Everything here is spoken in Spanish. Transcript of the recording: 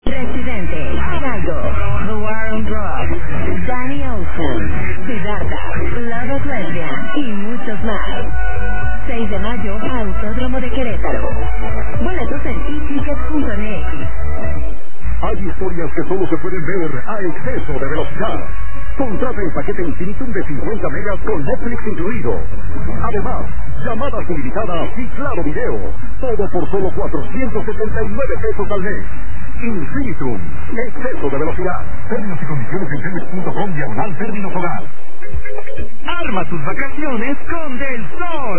Residente, Gallo, The War on Drugs, Danny Ocean, Siddhartha, Love of Lesbian y muchos más. 6 de mayo, Autódromo de Querétaro. Boletos en etickets.mx. Hay historias que solo se pueden ver a exceso de velocidad. Contrata el paquete Infinitum de 50 megas con Netflix incluido. Además, llamadas ilimitadas y claro video. Todo por solo 479 pesos al mes. Infinitum, exceso de velocidad. Términos y condiciones en Telmex.com/términos hogar. Arma tus vacaciones con Del Sol.